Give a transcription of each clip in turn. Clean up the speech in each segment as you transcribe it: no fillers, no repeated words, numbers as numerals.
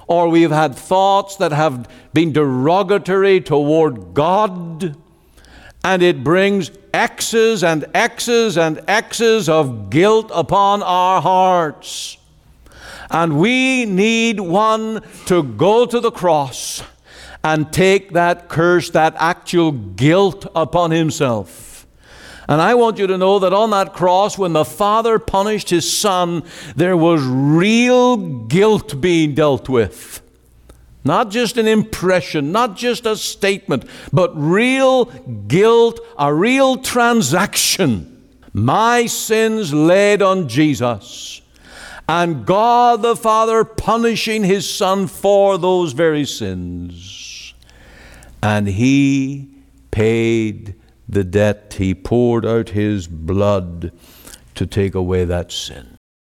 or we've had thoughts that have been derogatory toward God, and it brings X's and X's and X's of guilt upon our hearts. And we need one to go to the cross and take that curse, that actual guilt upon himself. And I want you to know that on that cross, when the Father punished his Son, there was real guilt being dealt with. Not just an impression, not just a statement, but real guilt, a real transaction. My sins laid on Jesus, and God the Father punishing his Son for those very sins. And he paid the debt. He poured out his blood to take away that sin.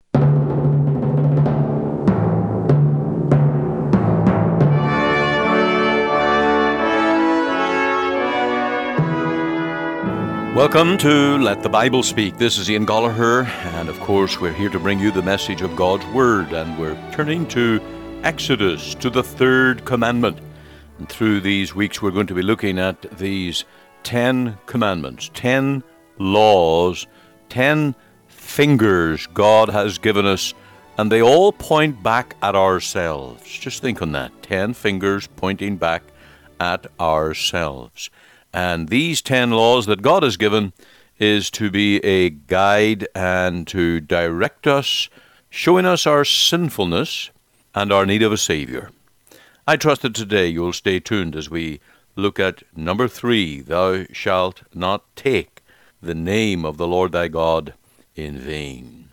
Welcome to Let the Bible Speak. This is Ian Gallagher, and of course we're here to bring you the message of God's Word, and we're turning to Exodus, to the third commandment. And through these weeks we're going to be looking at these 10 commandments, 10 laws, 10 fingers God has given us, and they all point back at ourselves. Just think on that, 10 fingers pointing back at ourselves. And these 10 laws that God has given is to be a guide and to direct us, showing us our sinfulness and our need of a Savior. I trust that today you'll stay tuned as we look at number 3, thou shalt not take the name of the Lord thy God in vain.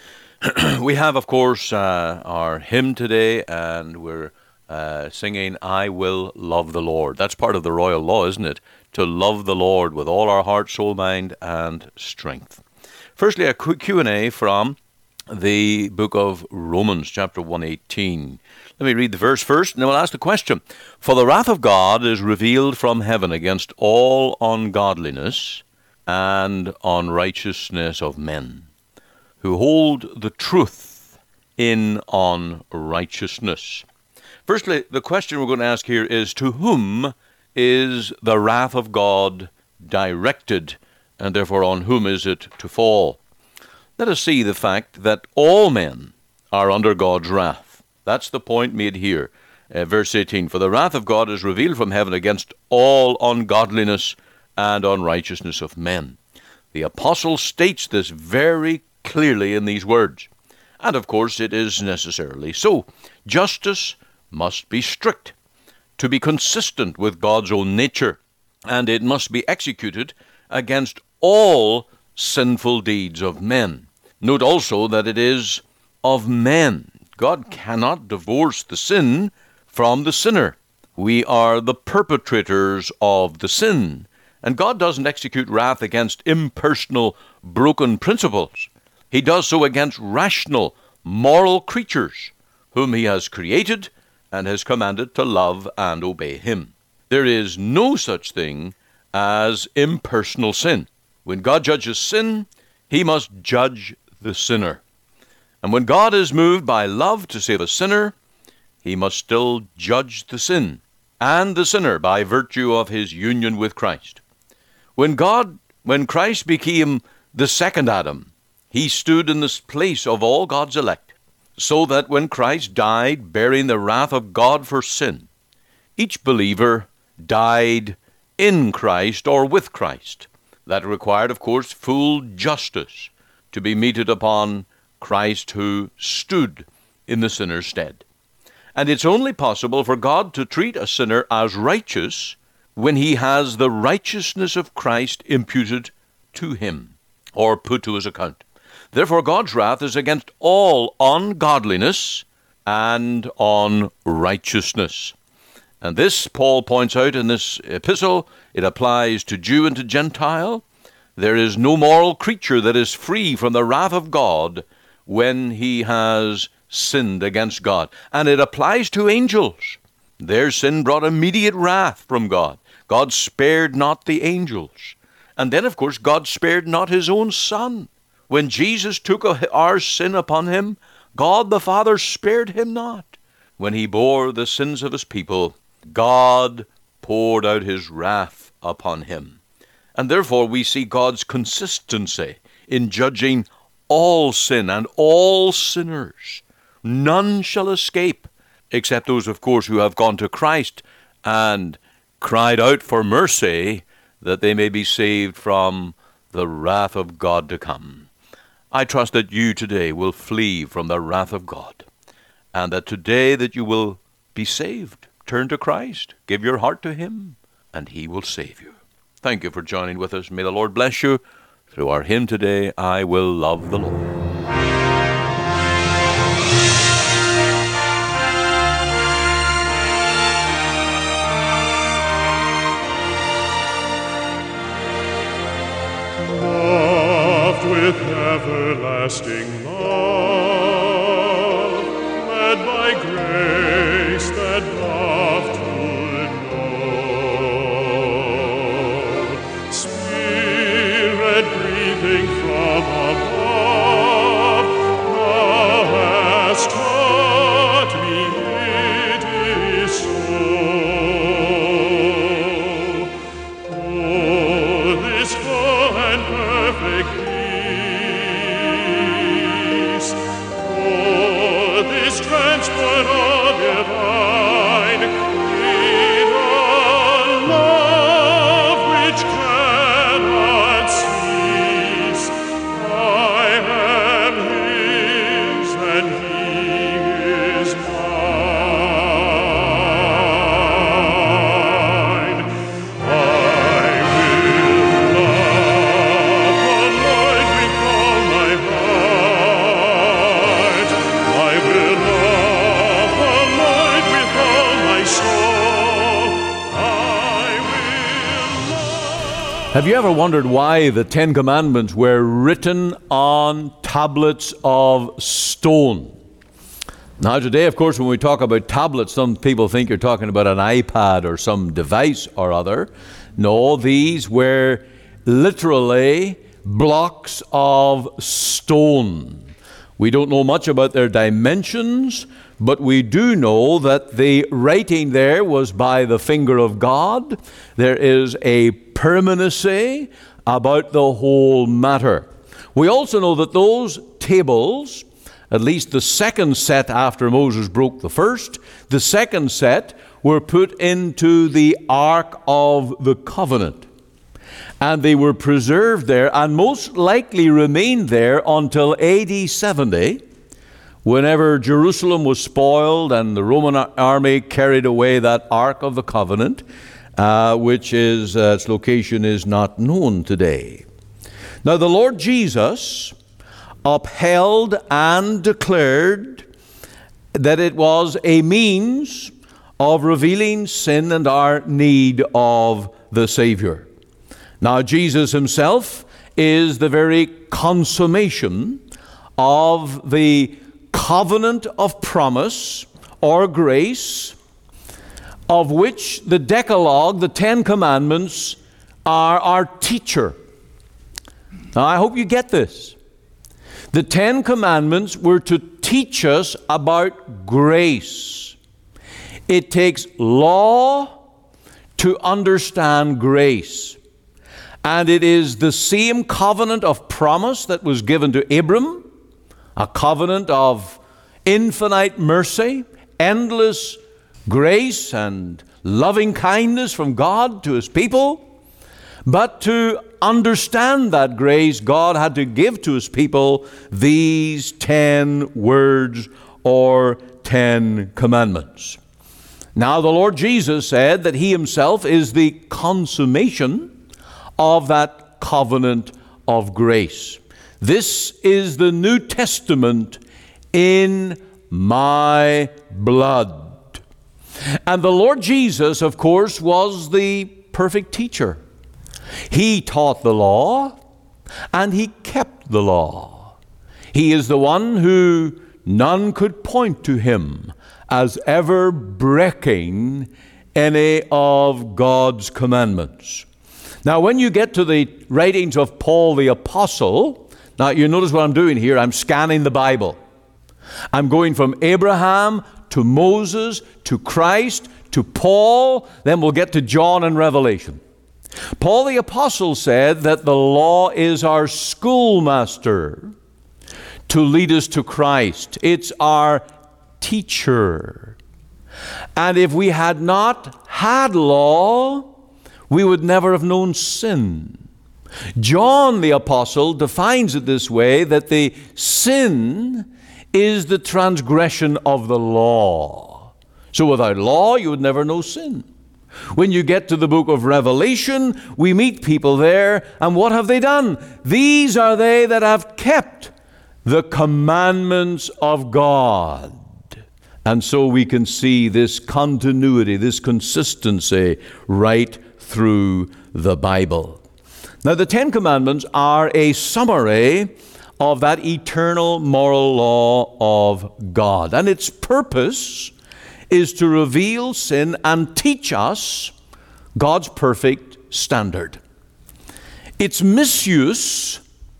We have, of course, our hymn today, and we're singing, I Will Love the Lord. That's part of the royal law, isn't it? To love the Lord with all our heart, soul, mind, and strength. Firstly, a quick Q&A from the book of Romans, chapter 1:18. Let me read the verse first, and then we'll ask the question. For the wrath of God is revealed from heaven against all ungodliness and unrighteousness of men, who hold the truth in unrighteousness. Firstly, the question we're going to ask here is, to whom is the wrath of God directed, and therefore on whom is it to fall? Let us see the fact that all men are under God's wrath. That's the point made here. Verse 18, for the wrath of God is revealed from heaven against all ungodliness and unrighteousness of men. The apostle states this very clearly in these words. And of course it is necessarily so. Justice must be strict, to be consistent with God's own nature, and it must be executed against all sinful deeds of men. Note also that it is of men. God cannot divorce the sin from the sinner. We are the perpetrators of the sin, and God doesn't execute wrath against impersonal, broken principles. He does so against rational, moral creatures, whom he has created and has commanded to love and obey him. There is no such thing as impersonal sin. When God judges sin, he must judge the sinner. And when God is moved by love to save a sinner, he must still judge the sin and the sinner by virtue of his union with Christ. When Christ became the second Adam, he stood in the place of all God's elect, so that when Christ died, bearing the wrath of God for sin, each believer died in Christ or with Christ. That required, of course, full justice to be meted upon Christ who stood in the sinner's stead. And it's only possible for God to treat a sinner as righteous when he has the righteousness of Christ imputed to him or put to his account. Therefore, God's wrath is against all ungodliness and unrighteousness. And this, Paul points out in this epistle, it applies to Jew and to Gentile. There is no moral creature that is free from the wrath of God when he has sinned against God. And it applies to angels. Their sin brought immediate wrath from God. God spared not the angels. And then, of course, God spared not his own Son. When Jesus took our sin upon him, God the Father spared him not. when he bore the sins of his people, God poured out his wrath upon him. And therefore we see God's consistency in judging all sin and all sinners. None shall escape, except those, of course, who have gone to Christ and cried out for mercy, that they may be saved from the wrath of God to come. I trust that you today will flee from the wrath of God, and that today that you will be saved. Turn to Christ, give your heart to him, and he will save you. Thank you for joining with us. May the Lord bless you through our hymn today, I Will Love the Lord. Loved with everlasting love, led by grace that love to know, Spirit breathing from above, thou hast taught me it is so. Oh, this full and perfect peace, oh, this transport of divine, in a love which cannot cease. I am his and he is mine. I will love the Lord with all my heart. I will love the Lord with all my soul. I will love. Have you ever wondered why the Ten Commandments were written on tablets of stone? Now today, of course, when we talk about tablets, some people think you're talking about an iPad or some device or other. No, these were literally blocks of stone. We don't know much about their dimensions, but we do know that the writing there was by the finger of God. There is a permanency about the whole matter. We also know that those tables, at least the second set after Moses broke the first, the second set were put into the Ark of the Covenant. And they were preserved there and most likely remained there until AD 70, whenever Jerusalem was spoiled and the Roman army carried away that Ark of the Covenant, which is, its location is not known today. Now the Lord Jesus upheld and declared that it was a means of revealing sin and our need of the Savior. Now Jesus himself is the very consummation of the covenant of promise or grace, of which the Decalogue, the Ten Commandments, are our teacher. Now I hope you get this. The Ten Commandments were to teach us about grace. It takes law to understand grace. And it is the same covenant of promise that was given to Abram, a covenant of infinite mercy, endless grace and loving kindness from God to his people. But to understand that grace, God had to give to his people these 10 words or 10 commandments. Now the Lord Jesus said that he himself is the consummation of that covenant of grace. This is the New Testament in my blood. And the Lord Jesus, of course, was the perfect teacher. He taught the law, and he kept the law. He is the one who none could point to him as ever breaking any of God's commandments. Now, when you get to the writings of Paul the Apostle, now you notice what I'm doing here. I'm scanning the Bible. I'm going from Abraham to Moses, to Christ, to Paul, then we'll get to John and Revelation. Paul the Apostle said that the law is our schoolmaster to lead us to Christ. It's our teacher. And if we had not had law, we would never have known sin. John the Apostle defines it this way, that the sin is the transgression of the law. So without law, you would never know sin. When you get to the book of Revelation, we meet people there, and what have they done? These are they that have kept the commandments of God. And so we can see this continuity, this consistency right through the Bible. Now, the Ten Commandments are a summary of that eternal moral law of God. And its purpose is to reveal sin and teach us God's perfect standard. Its misuse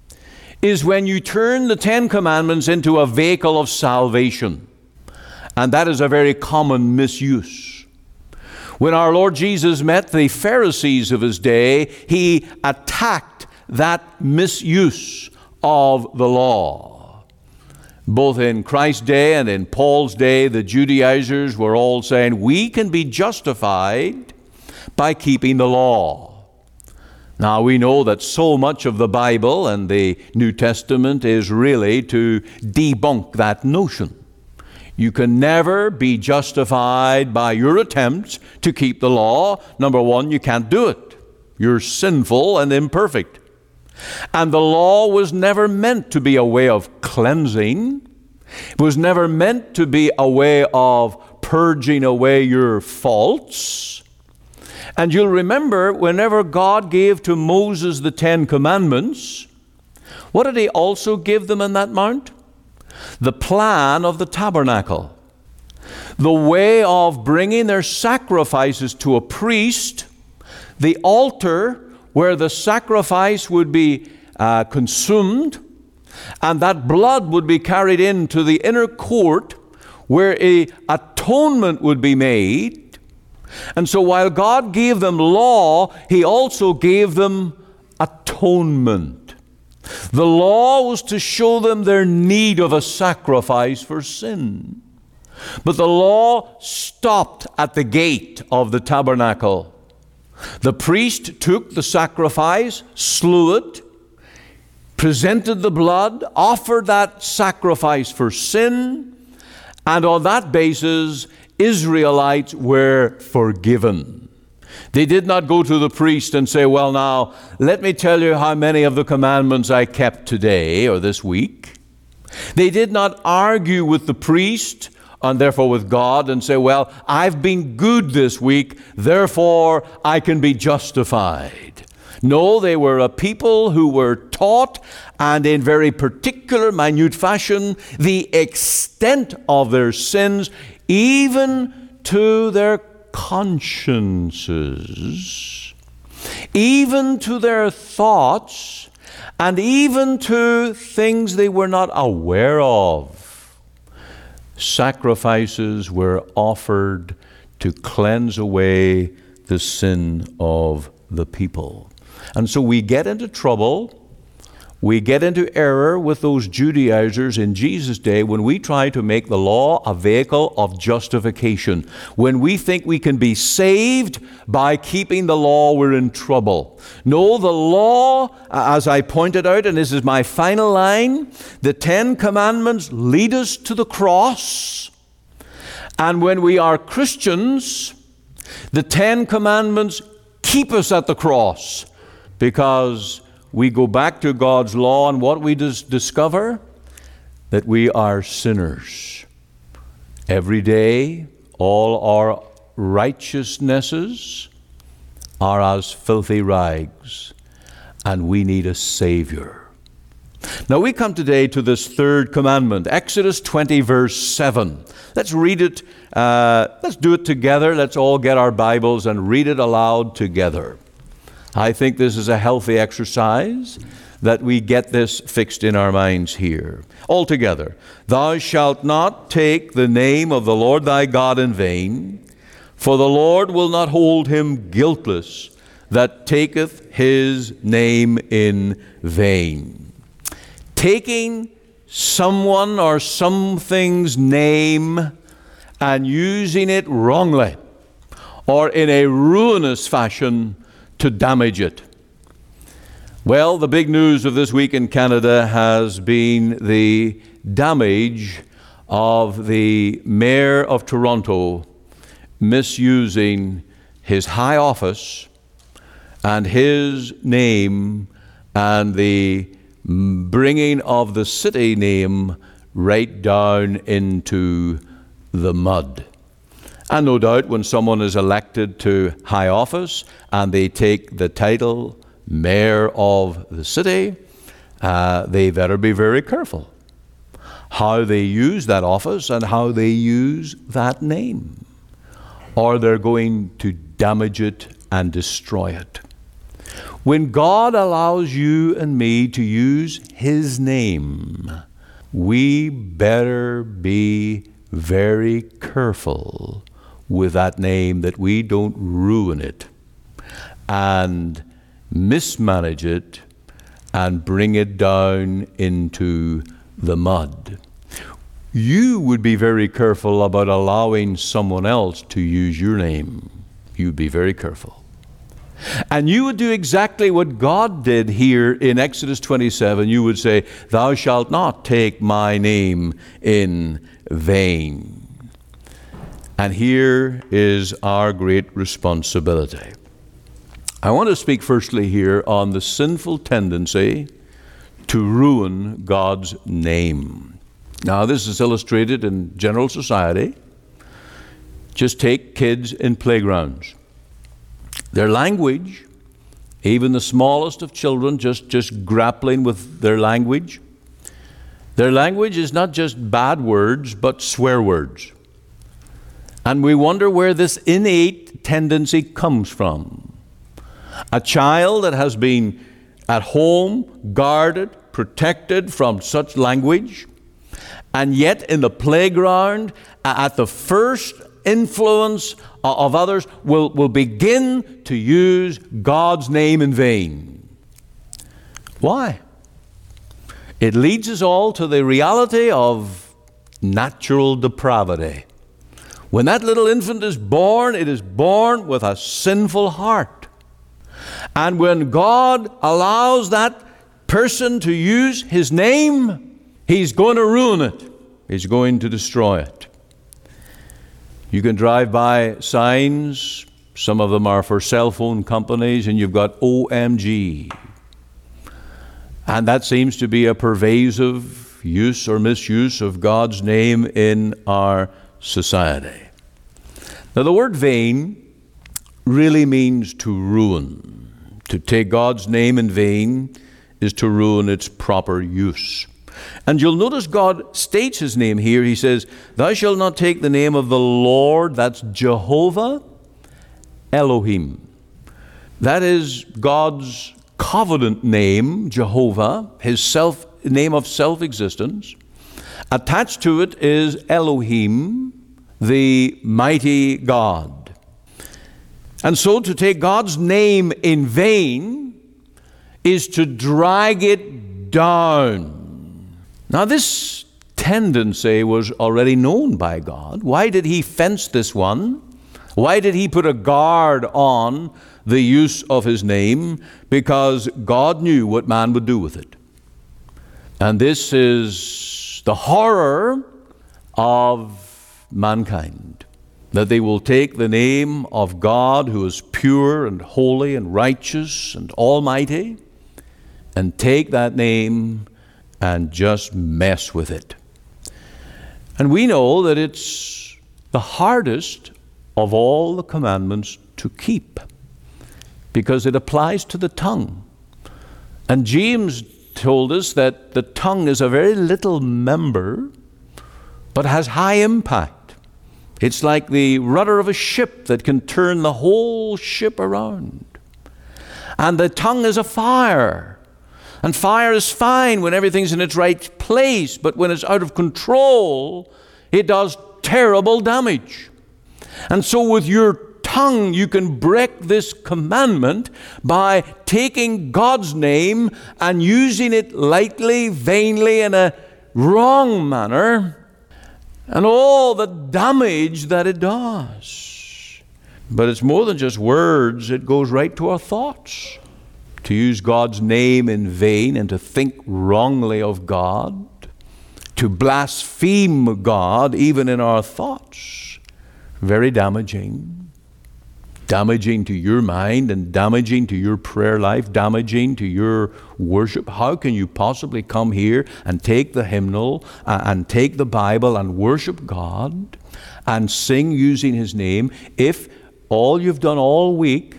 is when you turn the Ten Commandments into a vehicle of salvation. And that is a very common misuse. When our Lord Jesus met the Pharisees of his day, he attacked that misuse of the law. Both in Christ's day and in Paul's day, the Judaizers were all saying, we can be justified by keeping the law. Now we know that so much of the Bible and the New Testament is really to debunk that notion. You can never be justified by your attempts to keep the law. Number one, you can't do it. You're sinful and imperfect. And the law was never meant to be a way of cleansing. It was never meant to be a way of purging away your faults. And you'll remember, whenever God gave to Moses the Ten Commandments, what did he also give them in that mount? The plan of the tabernacle, the way of bringing their sacrifices to a priest, the altar where the sacrifice would be consumed, and that blood would be carried into the inner court where an atonement would be made. And so while God gave them law, he also gave them atonement. The law was to show them their need of a sacrifice for sin. But the law stopped at the gate of the tabernacle. The priest took the sacrifice, slew it, presented the blood, offered that sacrifice for sin, and on that basis, Israelites were forgiven. They did not go to the priest and say, well, now, let me tell you how many of the commandments I kept today or this week. They did not argue with the priest and therefore with God and say, well, I've been good this week, therefore I can be justified. No, they were a people who were taught, and in very particular, minute fashion, the extent of their sins, even to their consciences, even to their thoughts, and even to things they were not aware of. Sacrifices were offered to cleanse away the sin of the people. And so we get into trouble, we get into error with those Judaizers in Jesus' day when we try to make the law a vehicle of justification. When we think we can be saved by keeping the law, we're in trouble. No, the law, as I pointed out, and this is my final line, the Ten Commandments lead us to the cross. And when we are Christians, the Ten Commandments keep us at the cross, because we go back to God's law, and what we discover? That we are sinners. Every day, all our righteousnesses are as filthy rags, and we need a Savior. Now we come today to this third commandment, Exodus 20, verse 7. Let's read it. Let's do it together. Let's all get our Bibles and read it aloud together. I think this is a healthy exercise. that we get this fixed in our minds here. Altogether, thou shalt not take the name of the Lord thy God in vain, for the Lord will not hold him guiltless that taketh his name in vain. Taking someone or something's name and using it wrongly or in a ruinous fashion to damage it. Well, the big news of this week in Canada has been the damage of the Mayor of Toronto misusing his high office and his name and the bringing of the city name right down into the mud. And no doubt when someone is elected to high office and they take the title Mayor of the city, they better be very careful how they use that office and how they use that name, or they're going to damage it and destroy it. When God allows you and me to use his name, we better be very careful with that name that we don't ruin it and mismanage it and bring it down into the mud. You would be very careful about allowing someone else to use your name. You'd be very careful. And you would do exactly what God did here in Exodus 27. You would say, thou shalt not take my name in vain. And here is our great responsibility. I want to speak firstly here on the sinful tendency to ruin God's name. Now, this is illustrated in general society. Just take kids in playgrounds. Their language, even the smallest of children just grappling with their language. Their language is not just bad words, but swear words. And we wonder where this innate tendency comes from. A child that has been at home, guarded, protected from such language, and yet in the playground, at the first influence of others, will begin to use God's name in vain. Why? It leads us all to the reality of natural depravity. When that little infant is born, it is born with a sinful heart. And when God allows that person to use his name, he's going to ruin it. He's going to destroy it. You can drive by signs, some of them are for cell phone companies, and you've got OMG. And that seems to be a pervasive use or misuse of God's name in our society. Now, the word vain really means to ruin. To take God's name in vain is to ruin its proper use. And you'll notice God states his name here. He says, thou shalt not take the name of the Lord, that's Jehovah, Elohim. That is God's covenant name, Jehovah, his name of self-existence. Attached to it is Elohim, the mighty God. And so to take God's name in vain is to drag it down. Now, this tendency was already known by God. Why did he fence this one? Why did he put a guard on the use of his name? Because God knew what man would do with it. And this is the horror of mankind, that they will take the name of God, who is pure and holy and righteous and almighty, and take that name and just mess with it. And we know that it's the hardest of all the commandments to keep, because it applies to the tongue. And James told us that the tongue is a very little member, but has high impact. It's like the rudder of a ship that can turn the whole ship around. And the tongue is a fire And fire is fine when everything's in its right place, but when it's out of control, it does terrible damage. And so with your tongue, you can break this commandment by taking God's name and using it lightly, vainly, in a wrong manner, and all the damage that it does. But it's more than just words. It goes right to our thoughts. To use God's name in vain and to think wrongly of God, to blaspheme God even in our thoughts, very damaging. Damaging to your mind and damaging to your prayer life, damaging to your worship. How can you possibly come here and take the hymnal and take the Bible and worship God and sing using His name if all you've done all week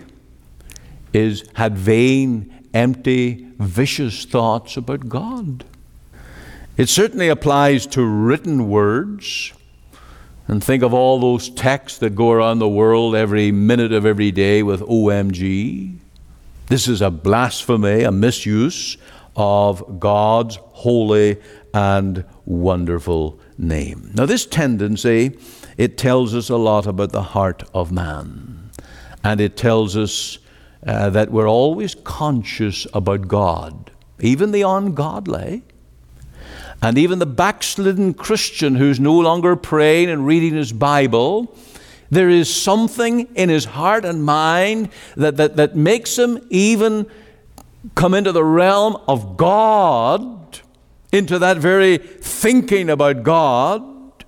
is had vain, empty, vicious thoughts about God? It certainly applies to written words. And think of all those texts that go around the world every minute of every day with OMG. This is a blasphemy, a misuse of God's holy and wonderful name. Now this tendency, it tells us a lot about the heart of man. And it tells us that we're always conscious about God, even the ungodly, and even the backslidden Christian who's no longer praying and reading his Bible. There is something in his heart and mind that makes him even come into the realm of God, into that very thinking about God.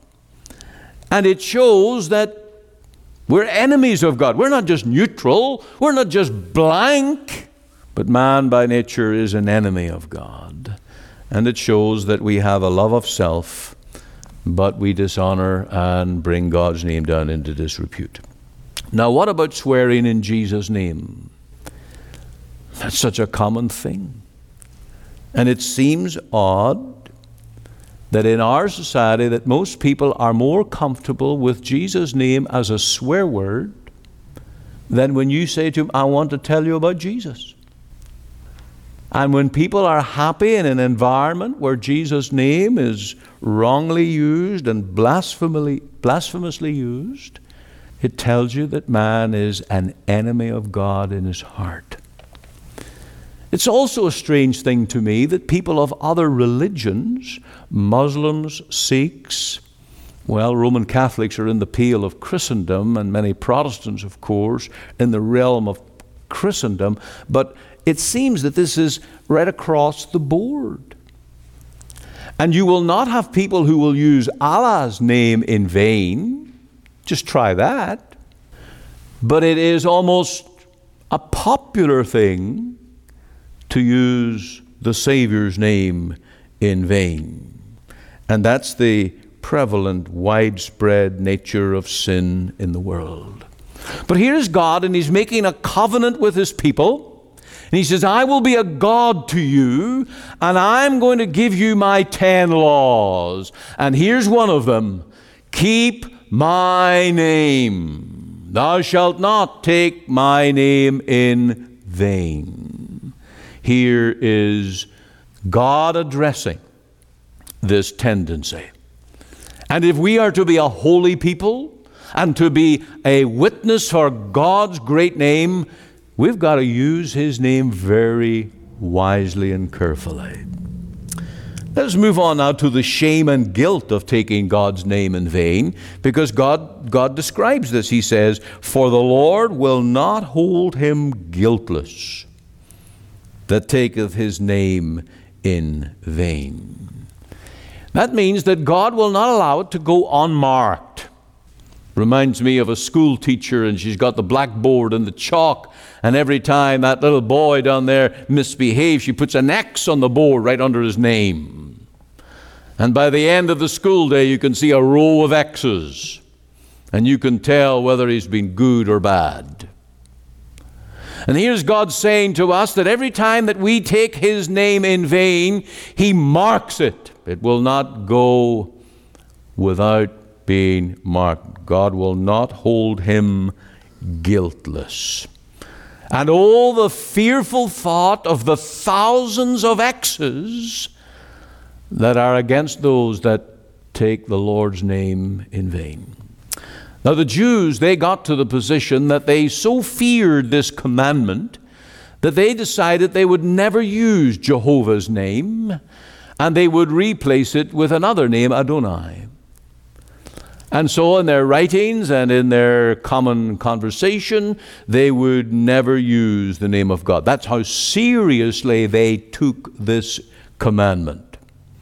And it shows that we're enemies of God. We're not just neutral. We're not just blank. But man by nature is an enemy of God. And it shows that we have a love of self, but we dishonor and bring God's name down into disrepute. Now, what about swearing in Jesus' name? That's such a common thing. And it seems odd that in our society that most people are more comfortable with Jesus' name as a swear word than when you say to them, I want to tell you about Jesus. And when people are happy in an environment where Jesus' name is wrongly used and blasphemously used, it tells you that man is an enemy of God in his heart. It's also a strange thing to me that people of other religions, Muslims, Sikhs, well, Roman Catholics are in the pale of Christendom, and many Protestants, of course, in the realm of Christendom, but it seems that this is right across the board. And you will not have people who will use Allah's name in vain. Just try that. But it is almost a popular thing to use the Savior's name in vain. And that's the prevalent, widespread nature of sin in the world. But here's God, and He's making a covenant with His people. And He says, I will be a God to you, and I'm going to give you my 10 laws. And here's one of them. Keep my name. Thou shalt not take my name in vain. Here is God addressing this tendency. And if we are to be a holy people and to be a witness for God's great name, we've got to use His name very wisely and carefully. Let's move on now to the shame and guilt of taking God's name in vain, because God describes this. He says, for the Lord will not hold him guiltless that taketh His name in vain. That means that God will not allow it to go unmarked. Reminds me of a school teacher, and she's got the blackboard and the chalk, and every time that little boy down there misbehaves, she puts an X on the board right under his name. And by the end of the school day, you can see a row of X's, and you can tell whether he's been good or bad. And here's God saying to us that every time that we take His name in vain, He marks it. It will not go without being marked. God will not hold him guiltless. And oh, the fearful thought of the thousands of X's that are against those that take the Lord's name in vain. Now the Jews, they got to the position that they so feared this commandment that they decided they would never use Jehovah's name, and they would replace it with another name, Adonai. And so in their writings and in their common conversation, they would never use the name of God. That's how seriously they took this commandment.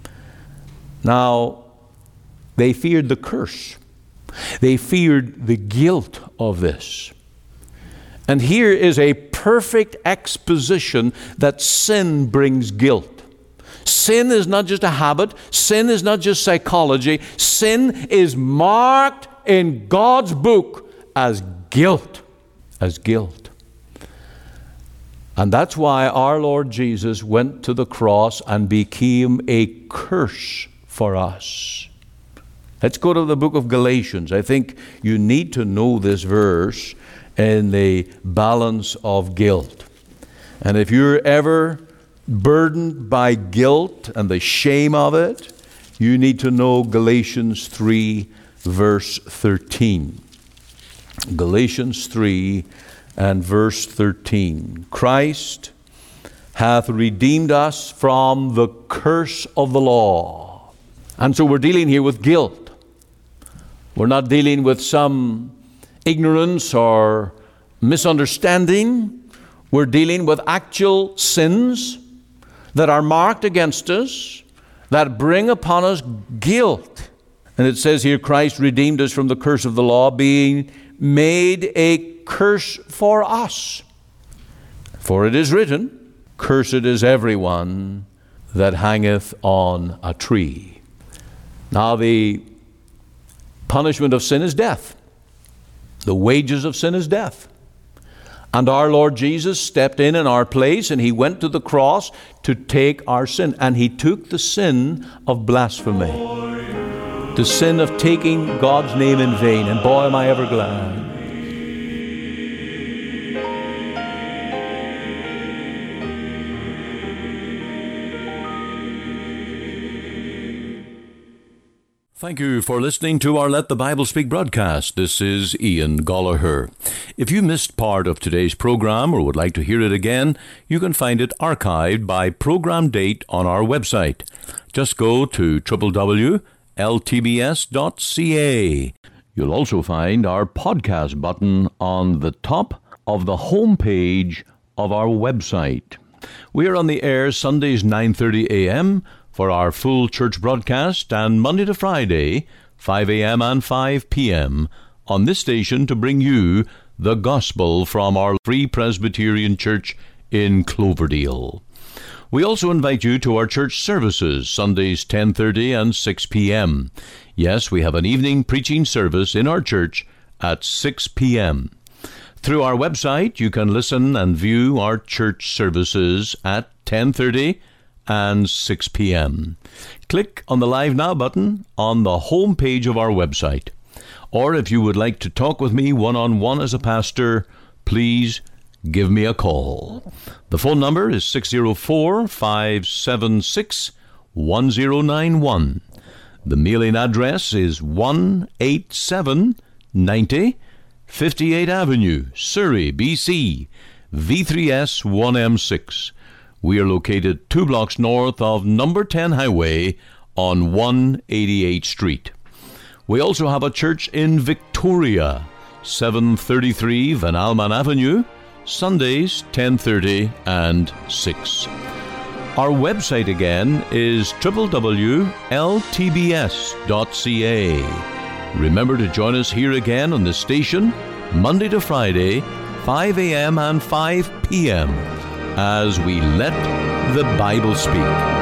Now, they feared the curse. They feared the guilt of this. And here is a perfect exposition that sin brings guilt. Sin is not just a habit. Sin is not just psychology. Sin is marked in God's book as guilt. As guilt. And that's why our Lord Jesus went to the cross and became a curse for us. Let's go to the book of Galatians. I think you need to know this verse in the balance of guilt. And if you're ever burdened by guilt and the shame of it, you need to know Galatians 3, verse 13. Galatians 3 and verse 13. Christ hath redeemed us from the curse of the law. And so we're dealing here with guilt. We're not dealing with some ignorance or misunderstanding. We're dealing with actual sins that are marked against us, that bring upon us guilt. And it says here, Christ redeemed us from the curse of the law, being made a curse for us. For it is written, cursed is everyone that hangeth on a tree. Now the punishment of sin is death. The wages of sin is death. And our Lord Jesus stepped in our place, and he went to the cross to take our sin. And he took the sin of blasphemy, the sin of taking God's name in vain. And boy, am I ever glad. Thank you for listening to our Let the Bible Speak broadcast. This is Ian Gollaher. If you missed part of today's program or would like to hear it again, you can find it archived by program date on our website. Just go to www.ltbs.ca. You'll also find our podcast button on the top of the home page of our website. We are on the air Sundays 9:30 a.m., for our full church broadcast, and Monday to Friday, 5 a.m. and 5 p.m. on this station to bring you the gospel from our Free Presbyterian Church in Cloverdale. We also invite you to our church services, Sundays 10:30 and 6 p.m. Yes, we have an evening preaching service in our church at 6 p.m. Through our website, you can listen and view our church services at 10:30 and 6 p.m. Click on the Live Now button on the home page of our website. Or if you would like to talk with me one-on-one as a pastor, please give me a call. The phone number is 604-576-1091. The mailing address is 18790 58th Avenue, Surrey, BC, V3S 1M6. We are located 2 blocks north of number 10 Highway on 188th Street. We also have a church in Victoria, 733 Van Alman Avenue, Sundays 10:30 and 6. Our website again is www.ltbs.ca. Remember to join us here again on the station, Monday to Friday, 5 a.m. and 5 p.m., as we let the Bible speak.